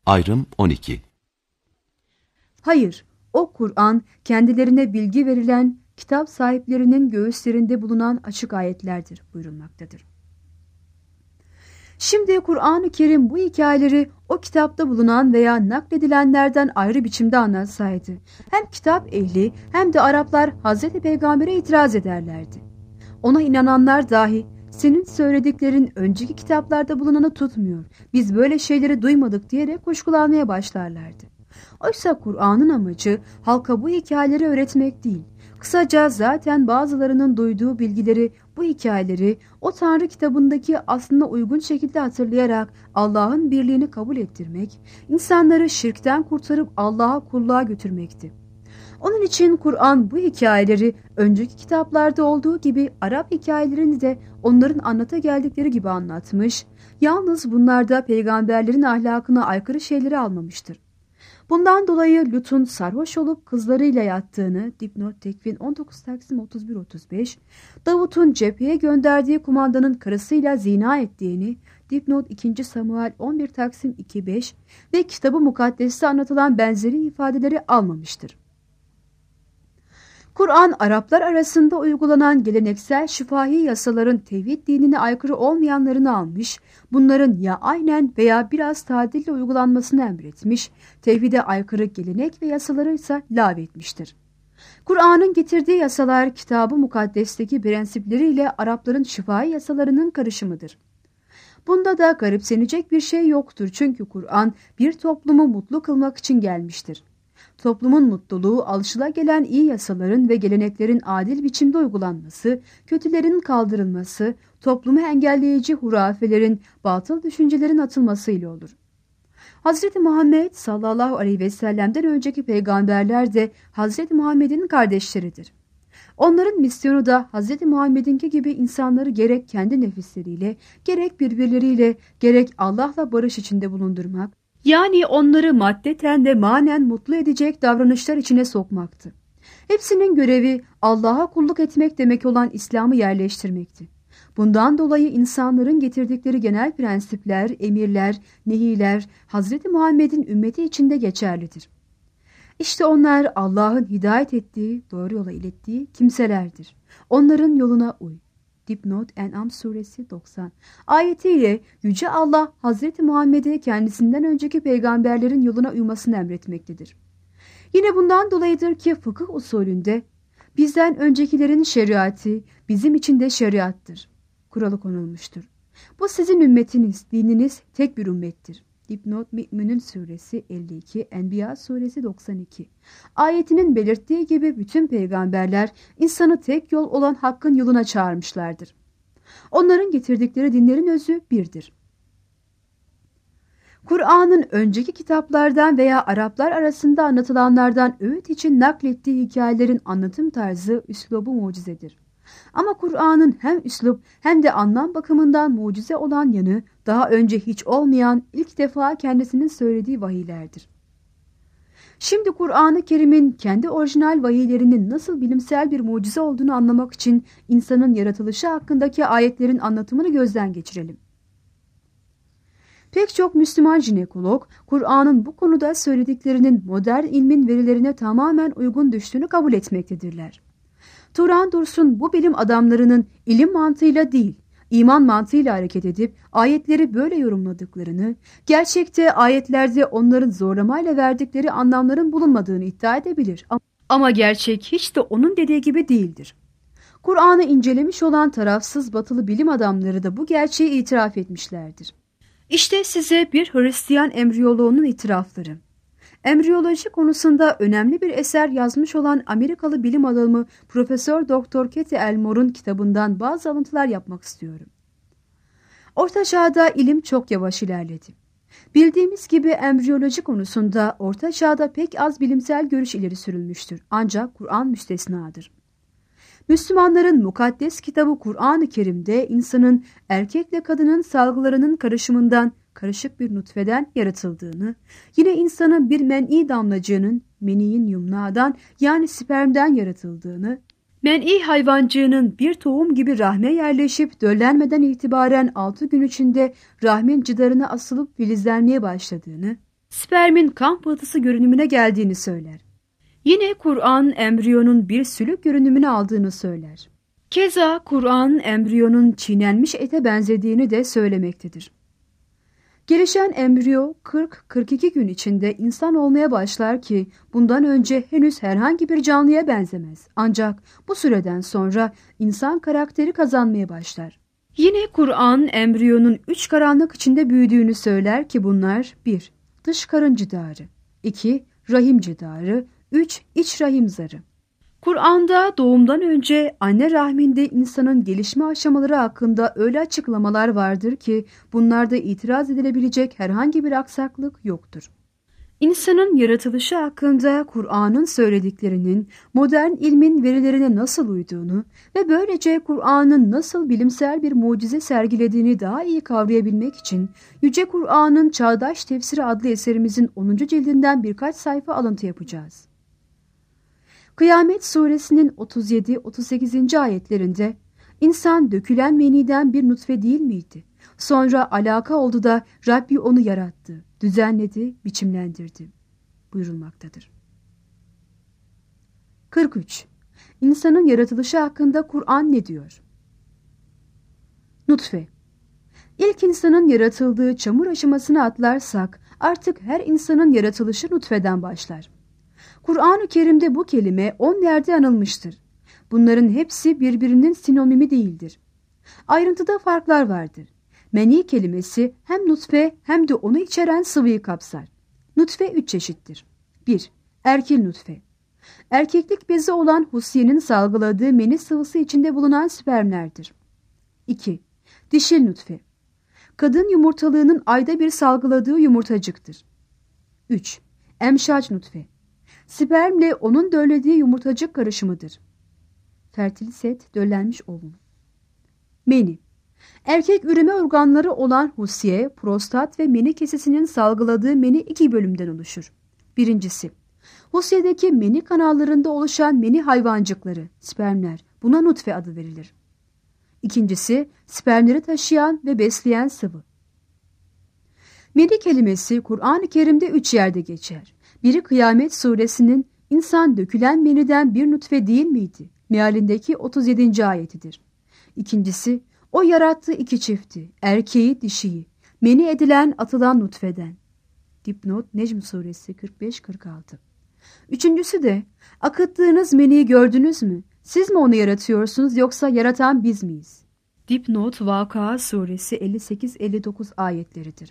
Ayrım 12. Hayır, o Kur'an kendilerine bilgi verilen kitap sahiplerinin göğüslerinde bulunan açık ayetlerdir buyurulmaktadır. Şimdi Kur'an-ı Kerim bu hikayeleri o kitapta bulunan veya nakledilenlerden ayrı biçimde anlatsaydı, hem kitap ehli hem de Araplar Hazreti Peygamber'e itiraz ederlerdi. Ona inananlar dahi senin söylediklerin önceki kitaplarda bulunanı tutmuyor, biz böyle şeyleri duymadık diyerek kuşkulanmaya başlarlardı. Oysa Kur'an'ın amacı halka bu hikayeleri öğretmek değil. Kısaca zaten bazılarının duyduğu bilgileri, bu hikayeleri o Tanrı kitabındaki aslına uygun şekilde hatırlayarak Allah'ın birliğini kabul ettirmek, insanları şirkten kurtarıp Allah'a kulluğa götürmekti. Onun için Kur'an bu hikayeleri önceki kitaplarda olduğu gibi Arap hikayelerini de onların anlata geldikleri gibi anlatmış, yalnız bunlarda peygamberlerin ahlakına aykırı şeyleri almamıştır. Bundan dolayı Lut'un sarhoş olup kızlarıyla yattığını, dipnot Tekvin 19 Taksim 31-35, Davut'un cepheye gönderdiği kumandanın karısıyla zina ettiğini, dipnot 2. Samuel 11 Taksim 2-5 ve Kitab-ı Mukaddes'te anlatılan benzeri ifadeleri almamıştır. Kur'an, Araplar arasında uygulanan geleneksel şifahi yasaların tevhid dinine aykırı olmayanlarını almış, bunların ya aynen veya biraz tadille uygulanmasını emretmiş, tevhide aykırı gelenek ve yasaları ise lağvetmiştir. Kur'an'ın getirdiği yasalar, Kitab-ı Mukaddes'teki prensipleriyle Arapların şifahi yasalarının karışımıdır. Bunda da garipsenecek bir şey yoktur çünkü Kur'an bir toplumu mutlu kılmak için gelmiştir. Toplumun mutluluğu alışılagelenen iyi yasaların ve geleneklerin adil biçimde uygulanması, kötülerin kaldırılması, toplumu engelleyici hurafelerin, batıl düşüncelerin atılmasıyla olur. Hz. Muhammed sallallahu aleyhi ve sellem'den önceki peygamberler de Hz. Muhammed'in kardeşleridir. Onların misyonu da Hz. Muhammed'inki gibi insanları gerek kendi nefisleriyle, gerek birbirleriyle, gerek Allah'la barış içinde bulundurmak, yani onları maddeten ve manen mutlu edecek davranışlar içine sokmaktı. Hepsinin görevi Allah'a kulluk etmek demek olan İslam'ı yerleştirmekti. Bundan dolayı insanların getirdikleri genel prensipler, emirler, nehiler Hz. Muhammed'in ümmeti içinde geçerlidir. İşte onlar Allah'ın hidayet ettiği, doğru yola ilettiği kimselerdir. Onların yoluna uy. Dipnot En'am suresi 90 ayetiyle Yüce Allah Hazreti Muhammed'e kendisinden önceki peygamberlerin yoluna uymasını emretmektedir. Yine bundan dolayıdır ki fıkıh usulünde bizden öncekilerin şeriatı bizim için de şeriattır kuralı konulmuştur. Bu sizin ümmetiniz, dininiz tek bir ümmettir. Dipnot Mü'minun suresi 52, Enbiya suresi 92. Ayetinin belirttiği gibi bütün peygamberler insanı tek yol olan hakkın yoluna çağırmışlardır. Onların getirdikleri dinlerin özü birdir. Kur'an'ın önceki kitaplardan veya Araplar arasında anlatılanlardan öğüt için naklettiği hikayelerin anlatım tarzı, üslubu mucizedir. Ama Kur'an'ın hem üslup hem de anlam bakımından mucize olan yanı daha önce hiç olmayan ilk defa kendisinin söylediği vahiylerdir. Şimdi Kur'an-ı Kerim'in kendi orijinal vahiylerinin nasıl bilimsel bir mucize olduğunu anlamak için insanın yaratılışı hakkındaki ayetlerin anlatımını gözden geçirelim. Pek çok Müslüman jinekolog, Kur'an'ın bu konuda söylediklerinin modern ilmin verilerine tamamen uygun düştüğünü kabul etmektedirler. Turan Dursun bu bilim adamlarının ilim mantığıyla değil, iman mantığıyla hareket edip ayetleri böyle yorumladıklarını, gerçekte ayetlerde onların zorlamayla verdikleri anlamların bulunmadığını iddia edebilir. Ama gerçek hiç de onun dediği gibi değildir. Kur'an'ı incelemiş olan tarafsız batılı bilim adamları da bu gerçeği itiraf etmişlerdir. İşte size bir Hristiyan embriyoloğunun itirafları. Embriyoloji konusunda önemli bir eser yazmış olan Amerikalı bilim adamı Profesör Doktor Katie Elmore'un kitabından bazı alıntılar yapmak istiyorum. Orta Çağ'da ilim çok yavaş ilerledi. Bildiğimiz gibi embriyoloji konusunda Orta Çağ'da pek az bilimsel görüş ileri sürülmüştür. Ancak Kur'an müstesnadır. Müslümanların mukaddes kitabı Kur'an-ı Kerim'de insanın erkekle kadının salgılarının karışımından, karışık bir nutfeden yaratıldığını, yine insanın bir men'i damlacığının, meniyin yumnağdan yani spermden yaratıldığını, men'i hayvancığının bir tohum gibi rahme yerleşip döllenmeden itibaren 6 gün içinde rahmin cidarına asılıp filizlenmeye başladığını, spermin kan pıhtısı görünümüne geldiğini söyler. Yine Kur'an embriyonun bir sülük görünümünü aldığını söyler. Keza Kur'an embriyonun çiğnenmiş ete benzediğini de söylemektedir. Gelişen embriyo 40-42 gün içinde insan olmaya başlar ki bundan önce henüz herhangi bir canlıya benzemez. Ancak bu süreden sonra insan karakteri kazanmaya başlar. Yine Kur'an embriyonun 3 karanlık içinde büyüdüğünü söyler ki bunlar 1. Dış karın cidarı, 2. Rahim cidarı, 3. İç rahim zarı. Kur'an'da doğumdan önce anne rahminde insanın gelişme aşamaları hakkında öyle açıklamalar vardır ki bunlarda itiraz edilebilecek herhangi bir aksaklık yoktur. İnsanın yaratılışı hakkında Kur'an'ın söylediklerinin modern ilmin verilerine nasıl uyduğunu ve böylece Kur'an'ın nasıl bilimsel bir mucize sergilediğini daha iyi kavrayabilmek için Yüce Kur'an'ın Çağdaş Tefsiri adlı eserimizin 10. cildinden birkaç sayfa alıntı yapacağız. Kıyamet suresinin 37-38. ayetlerinde insan dökülen meniden bir nutfe değil miydi? Sonra alaka oldu da Rabbi onu yarattı, düzenledi, biçimlendirdi buyurulmaktadır. 43. İnsanın yaratılışı hakkında Kur'an ne diyor? Nutfe. İlk insanın yaratıldığı çamur aşamasını atlarsak artık her insanın yaratılışı nutfeden başlar. Kur'an-ı Kerim'de bu kelime 10 yerde anılmıştır. Bunların hepsi birbirinin sinonimi değildir. Ayrıntıda farklar vardır. Meni kelimesi hem nutfe hem de onu içeren sıvıyı kapsar. Nutfe 3 çeşittir. 1. Erkil nutfe. Erkeklik bezi olan husyenin salgıladığı meni sıvısı içinde bulunan spermlerdir. 2. Dişil nutfe. Kadın yumurtalığının ayda bir salgıladığı yumurtacıktır. 3. Emşac nutfe. Spermle onun döllediği yumurtacık karışımıdır. Fertiliset, döllenmiş ovum. Meni. Erkek üreme organları olan husye, prostat ve meni kesesinin salgıladığı meni 2 bölümden oluşur. Birincisi, husyedeki meni kanallarında oluşan meni hayvancıkları, spermler, buna nutfe adı verilir. İkincisi, spermleri taşıyan ve besleyen sıvı. Meni kelimesi Kur'an-ı Kerim'de 3 yerde geçer. Biri Kıyamet suresinin insan dökülen meniden bir nutfe değil miydi? Mealindeki 37. ayetidir. İkincisi, o yarattığı 2 çifti, erkeği dişiyi, meni edilen atılan nutfeden. Dipnot Necm suresi 45-46. Üçüncüsü de, akıttığınız meniyi gördünüz mü? Siz mi onu yaratıyorsunuz yoksa yaratan biz miyiz? Dipnot Vakıa suresi 58-59 ayetleridir.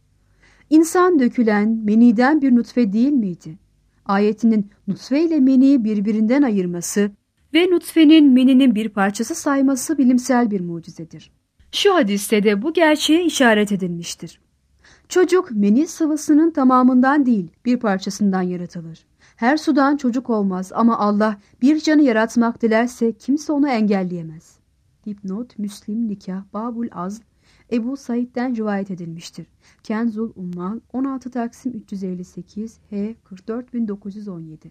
İnsan dökülen meniden bir nutfe değil miydi? Ayetinin nutfe ile meniyi birbirinden ayırması ve nutfenin meninin bir parçası sayması bilimsel bir mucizedir. Şu hadiste de bu gerçeğe işaret edilmiştir. Çocuk meni sıvısının tamamından değil bir parçasından yaratılır. Her sudan çocuk olmaz ama Allah bir canı yaratmak dilerse kimse onu engelleyemez. Dipnot Müslim Nikah Babul Azl Ebu Said'den rivayet edilmiştir. Kenzul Ummal 16 Taksim 358 H 44917.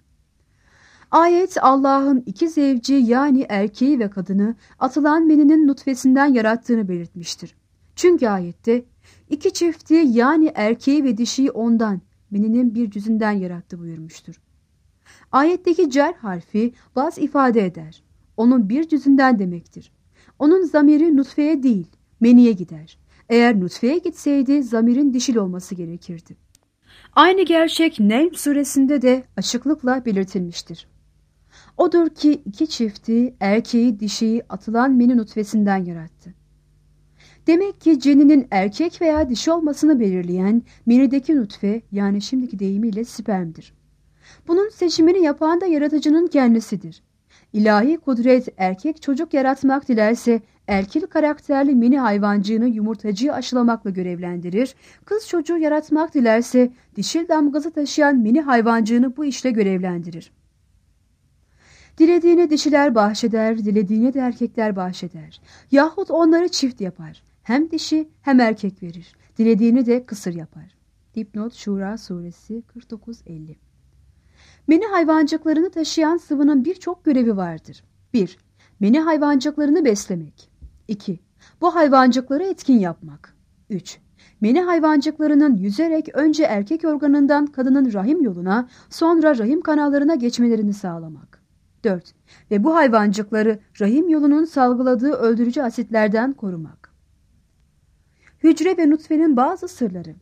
Ayet Allah'ın 2 zevci yani erkeği ve kadını atılan meninin nutfesinden yarattığını belirtmiştir. Çünkü ayette 2 çifti yani erkeği ve dişiyi ondan, meninin bir cüzünden yarattı buyurmuştur. Ayetteki cer harfi baz ifade eder. Onun bir cüzünden demektir. Onun zamiri nutfeye değil, meniye gider. Eğer nutfeye gitseydi zamirin dişil olması gerekirdi. Aynı gerçek Necm suresinde de açıklıkla belirtilmiştir. Odur ki 2 çifti, erkeği dişiyi atılan meni nutfesinden yarattı. Demek ki ceninin erkek veya dişi olmasını belirleyen menideki nutfe yani şimdiki deyimiyle spermdir. Bunun seçimini yapan da yaratıcının kendisidir. İlahi kudret erkek çocuk yaratmak dilerse erkil karakterli meni hayvancığını yumurtacığı aşılamakla görevlendirir, kız çocuğu yaratmak dilerse dişil damgası taşıyan meni hayvancığını bu işle görevlendirir. Dilediğine dişiler bahşeder, dilediğine de erkekler bahşeder. Yahut onları çift yapar. Hem dişi hem erkek verir. Dilediğini de kısır yapar. Dipnot Şura suresi 49-50. Meni hayvancıklarını taşıyan sıvının birçok görevi vardır. 1. Meni hayvancıklarını beslemek. 2. Bu hayvancıkları etkin yapmak. 3. Meni hayvancıklarının yüzerek önce erkek organından kadının rahim yoluna, sonra rahim kanallarına geçmelerini sağlamak. 4. Ve bu hayvancıkları rahim yolunun salgıladığı öldürücü asitlerden korumak. Hücre ve nutfenin bazı sırları.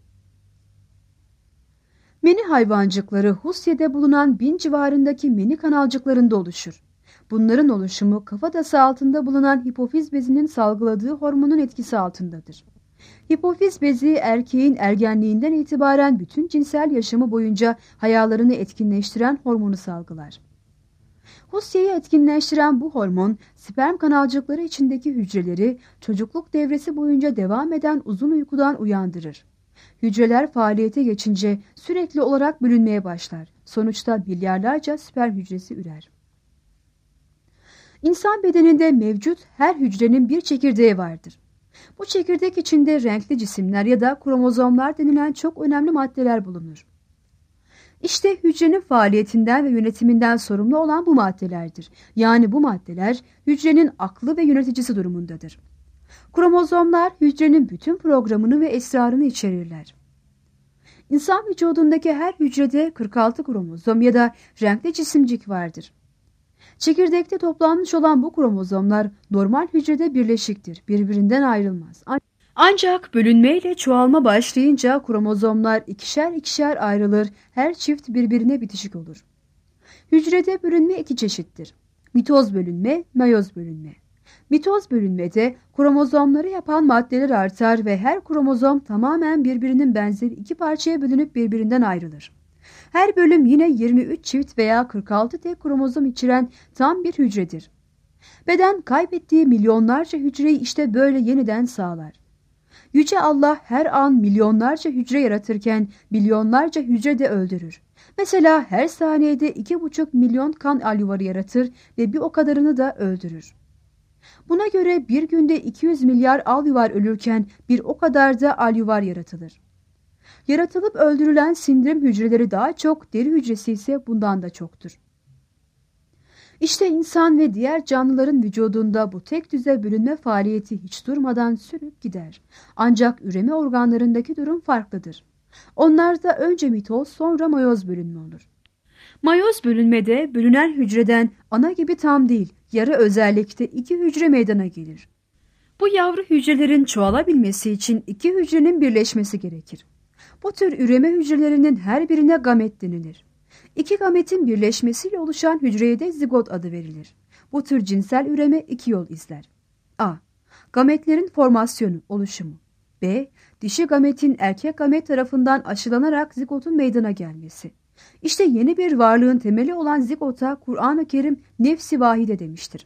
Meni hayvancıkları Husya'da bulunan 1000 civarındaki meni kanalcıklarında oluşur. Bunların oluşumu kafatası altında bulunan hipofiz bezinin salgıladığı hormonun etkisi altındadır. Hipofiz bezi erkeğin ergenliğinden itibaren bütün cinsel yaşamı boyunca hayalarını etkinleştiren hormonu salgılar. Husya'yı etkinleştiren bu hormon sperm kanalcıkları içindeki hücreleri çocukluk devresi boyunca devam eden uzun uykudan uyandırır. Hücreler faaliyete geçince sürekli olarak bölünmeye başlar. Sonuçta milyarlarca sperm hücresi ürer. İnsan bedeninde mevcut her hücrenin bir çekirdeği vardır. Bu çekirdek içinde renkli cisimler ya da kromozomlar denilen çok önemli maddeler bulunur. İşte hücrenin faaliyetinden ve yönetiminden sorumlu olan bu maddelerdir. Yani bu maddeler hücrenin aklı ve yöneticisi durumundadır. Kromozomlar hücrenin bütün programını ve esrarını içerirler. İnsan vücudundaki her hücrede 46 kromozom ya da renkli cisimcik vardır. Çekirdekte toplanmış olan bu kromozomlar normal hücrede birleşiktir, birbirinden ayrılmaz. Ancak bölünmeyle çoğalma başlayınca kromozomlar ikişer ikişer ayrılır, her çift birbirine bitişik olur. Hücrede bölünme iki çeşittir. Mitoz bölünme, meyoz bölünme. Mitoz bölünmede kromozomları yapan maddeler artar ve her kromozom tamamen birbirinin benzeri iki parçaya bölünüp birbirinden ayrılır. Her bölüm yine 23 çift veya 46 tek kromozom içeren tam bir hücredir. Beden kaybettiği milyonlarca hücreyi işte böyle yeniden sağlar. Yüce Allah her an milyonlarca hücre yaratırken milyonlarca hücre de öldürür. Mesela her saniyede 2,5 milyon kan alüvarı yaratır ve bir o kadarını da öldürür. Buna göre bir günde 200 milyar alüvar ölürken bir o kadar da alüvar yaratılır. Yaratılıp öldürülen sindirim hücreleri daha çok, deri hücresi ise bundan da çoktur. İşte insan ve diğer canlıların vücudunda bu tek düze bölünme faaliyeti hiç durmadan sürüp gider. Ancak üreme organlarındaki durum farklıdır. Onlarda önce mitoz sonra mayoz bölünme olur. Mayoz bölünmede bölünen hücreden ana gibi tam değil, yarı özellikte iki hücre meydana gelir. Bu yavru hücrelerin çoğalabilmesi için iki hücrenin birleşmesi gerekir. Bu tür üreme hücrelerinin her birine gamet denilir. İki gametin birleşmesiyle oluşan hücreye de zigot adı verilir. Bu tür cinsel üreme iki yol izler. A. Gametlerin formasyonu, oluşumu. B. Dişi gametin erkek gamet tarafından aşılanarak zigotun meydana gelmesi. İşte yeni bir varlığın temeli olan zigota Kur'an-ı Kerim nefsi vahide demiştir.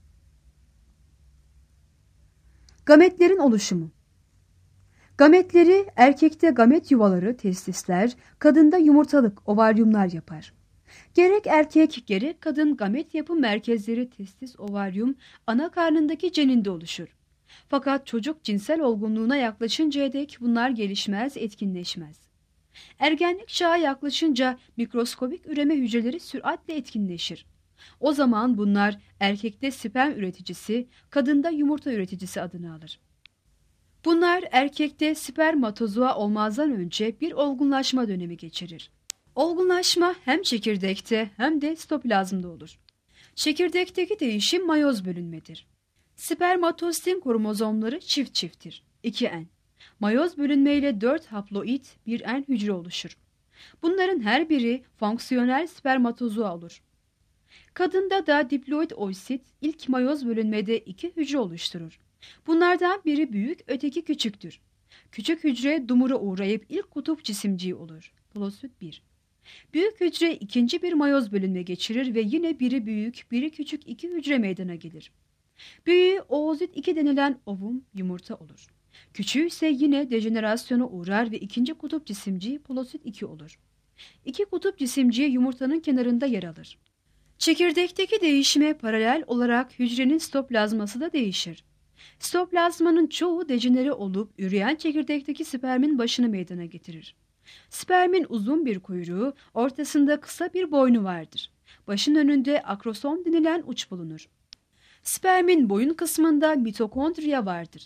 Gametlerin oluşumu. Gametleri erkekte gamet yuvaları, testisler, kadında yumurtalık, ovaryumlar yapar. Gerek erkek gerek kadın gamet yapım merkezleri testis, ovaryum, ana karnındaki ceninde oluşur. Fakat çocuk cinsel olgunluğuna yaklaşıncaya dek bunlar gelişmez, etkinleşmez. Ergenlik çağı yaklaşınca mikroskobik üreme hücreleri süratle etkinleşir. O zaman bunlar erkekte sperm üreticisi, kadında yumurta üreticisi adını alır. Bunlar erkekte spermatozoa olmazdan önce bir olgunlaşma dönemi geçirir. Olgunlaşma hem çekirdekte hem de sitoplazmda olur. Çekirdekteki değişim mayoz bölünmedir. Spermatositin kromozomları çift çifttir. 2N. Mayoz bölünmeyle 4 haploid bir N hücre oluşur. Bunların her biri fonksiyonel spermatozoa olur. Kadında da diploid oosit ilk mayoz bölünmede 2 hücre oluşturur. Bunlardan biri büyük, öteki küçüktür. Küçük hücre dumura uğrayıp ilk kutup cisimciği olur. Plosit 1. Büyük hücre ikinci bir mayoz bölünme geçirir ve yine biri büyük, biri küçük iki hücre meydana gelir. Büyüğü oozit 2 denilen ovum, yumurta olur. Küçüğü ise yine dejenerasyona uğrar ve ikinci kutup cisimciği plosit 2 olur. İki kutup cisimciği yumurtanın kenarında yer alır. Çekirdekteki değişime paralel olarak hücrenin sitoplazması da değişir. Sitoplazmanın çoğu dejenere olup üreyen çekirdekteki spermin başını meydana getirir. Spermin uzun bir kuyruğu, ortasında kısa bir boynu vardır. Başın önünde akrosom denilen uç bulunur. Spermin boyun kısmında mitokondriya vardır.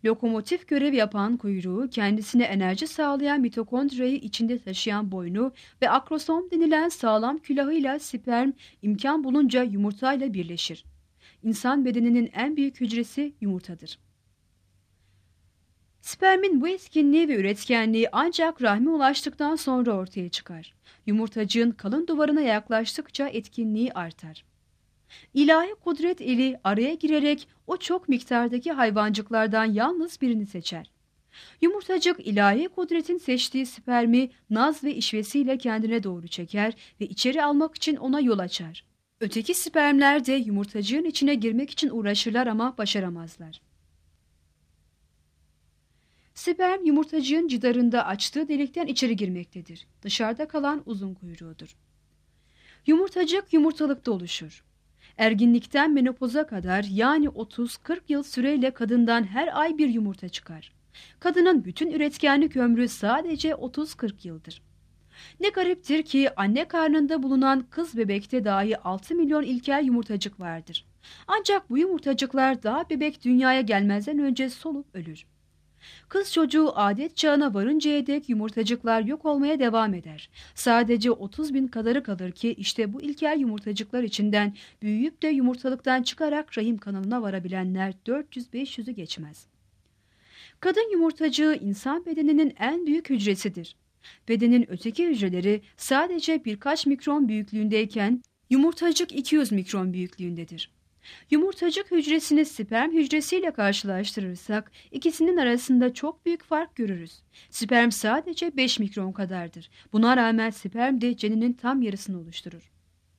Lokomotif görev yapan kuyruğu, kendisine enerji sağlayan mitokondriayı içinde taşıyan boynu ve akrosom denilen sağlam külahıyla sperm imkan bulunca yumurtayla birleşir. İnsan bedeninin en büyük hücresi yumurtadır. Spermin bu etkinliği ve üretkenliği ancak rahme ulaştıktan sonra ortaya çıkar. Yumurtacığın kalın duvarına yaklaştıkça etkinliği artar. İlahi kudret eli araya girerek o çok miktardaki hayvancıklardan yalnız birini seçer. Yumurtacık ilahi kudretin seçtiği spermi naz ve işvesiyle kendine doğru çeker ve içeri almak için ona yol açar. Öteki spermler de yumurtacığın içine girmek için uğraşırlar ama başaramazlar. Sperm yumurtacığın cidarında açtığı delikten içeri girmektedir. Dışarıda kalan uzun kuyruğudur. Yumurtacık yumurtalıkta oluşur. Erginlikten menopoza kadar yani 30-40 yıl süreyle kadından her ay bir yumurta çıkar. Kadının bütün üretkenlik ömrü sadece 30-40 yıldır. Ne gariptir ki anne karnında bulunan kız bebekte dahi 6 milyon ilkel yumurtacık vardır. Ancak bu yumurtacıklar daha bebek dünyaya gelmezden önce solup ölür. Kız çocuğu adet çağına varıncaya dek yumurtacıklar yok olmaya devam eder. Sadece 30 bin kadarı kalır ki işte bu ilkel yumurtacıklar içinden büyüyüp de yumurtalıktan çıkarak rahim kanalına varabilenler 400-500'ü geçmez. Kadın yumurtacığı insan bedeninin en büyük hücresidir. Bedenin öteki hücreleri sadece birkaç mikron büyüklüğündeyken yumurtacık 200 mikron büyüklüğündedir. Yumurtacık hücresini sperm hücresiyle karşılaştırırsak ikisinin arasında çok büyük fark görürüz. Sperm sadece 5 mikron kadardır. Buna rağmen sperm de ceninin tam yarısını oluşturur.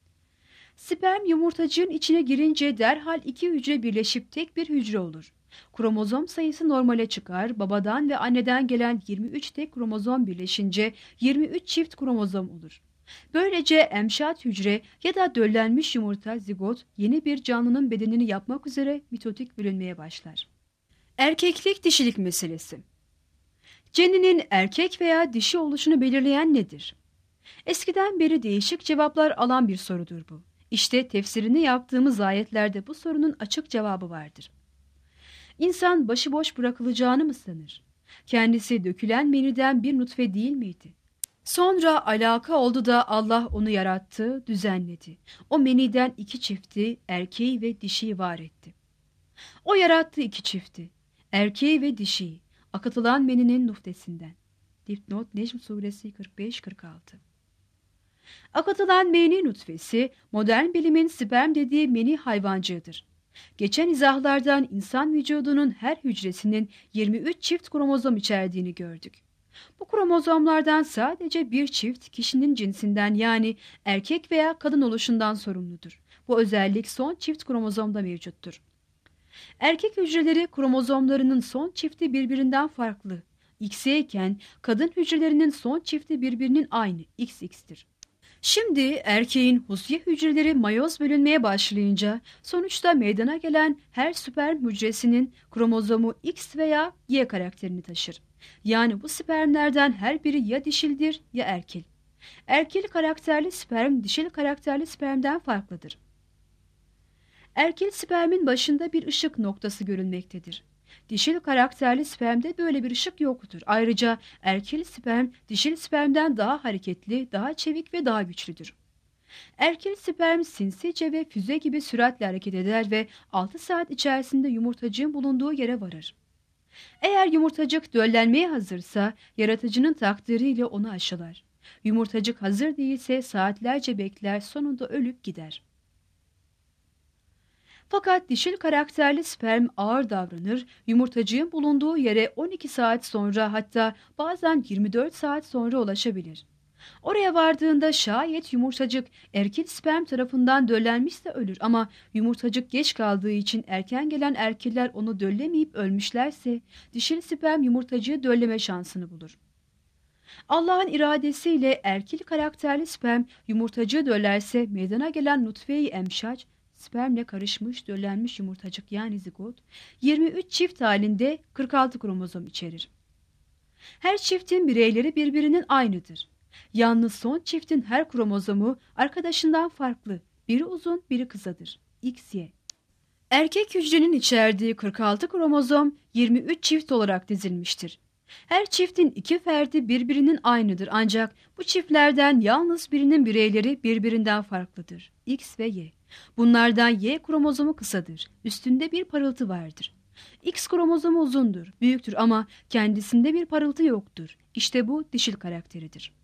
Sperm yumurtacığın içine girince derhal iki hücre birleşip tek bir hücre olur. Kromozom sayısı normale çıkar, babadan ve anneden gelen 23 tek kromozom birleşince 23 çift kromozom olur. Böylece emşat hücre ya da döllenmiş yumurta zigot yeni bir canlının bedenini yapmak üzere mitotik bölünmeye başlar. Erkeklik dişilik meselesi. Ceninin erkek veya dişi oluşunu belirleyen nedir? Eskiden beri değişik cevaplar alan bir sorudur bu. İşte tefsirini yaptığımız ayetlerde bu sorunun açık cevabı vardır. İnsan başıboş bırakılacağını mı sanır? Kendisi dökülen meniden bir nutfe değil miydi? Sonra alaka oldu da Allah onu yarattı, düzenledi. O meniden iki çifti, erkeği ve dişiyi var etti. O yarattı iki çifti, erkeği ve dişiyi, akıtılan meninin nuftesinden. Dipnot Necm suresi 45-46. Akıtılan meni nutfesi, modern bilimin sperm dediği meni hayvancığıdır. Geçen izahlardan insan vücudunun her hücresinin 23 çift kromozom içerdiğini gördük. Bu kromozomlardan sadece bir çift kişinin cinsinden yani erkek veya kadın oluşundan sorumludur. Bu özellik son çift kromozomda mevcuttur. Erkek hücreleri kromozomlarının son çifti birbirinden farklı. XY iken kadın hücrelerinin son çifti birbirinin aynı XX'tir. Şimdi erkeğin husye hücreleri mayoz bölünmeye başlayınca sonuçta meydana gelen her sperm hücresinin kromozomu X veya Y karakterini taşır. Yani bu spermlerden her biri ya dişildir ya erkil. Erkil karakterli sperm dişil karakterli spermden farklıdır. Erkil spermin başında bir ışık noktası görülmektedir. Dişil karakterli spermde böyle bir ışık yoktur. Ayrıca erkil sperm dişil spermden daha hareketli, daha çevik ve daha güçlüdür. Erkil sperm sinsice ve füze gibi süratle hareket eder ve 6 saat içerisinde yumurtacığın bulunduğu yere varır. Eğer yumurtacık döllenmeye hazırsa yaratıcının takdiriyle onu aşılar. Yumurtacık hazır değilse saatlerce bekler, sonunda ölüp gider. Fakat dişil karakterli sperm ağır davranır, yumurtacığın bulunduğu yere 12 saat sonra hatta bazen 24 saat sonra ulaşabilir. Oraya vardığında şayet yumurtacık erkek sperm tarafından döllenmişse ölür ama yumurtacık geç kaldığı için erken gelen erkekler onu döllemeyip ölmüşlerse dişil sperm yumurtacığı dölleme şansını bulur. Allah'ın iradesiyle erkek karakterli sperm yumurtacığı döllerse meydana gelen nutfe-i emşac, spermle karışmış döllenmiş yumurtacık yani zigot, 23 çift halinde 46 kromozom içerir. Her çiftin bireyleri birbirinin aynıdır. Yalnız son çiftin her kromozomu arkadaşından farklı. Biri uzun, biri kısadır. XY. Erkek hücrenin içerdiği 46 kromozom 23 çift olarak dizilmiştir. Her çiftin 2 ferdi birbirinin aynıdır ancak bu çiftlerden yalnız birinin bireyleri birbirinden farklıdır. X ve Y. Bunlardan Y kromozomu kısadır. Üstünde bir parıltı vardır. X kromozomu uzundur, büyüktür ama kendisinde bir parıltı yoktur. İşte bu dişil karakteridir.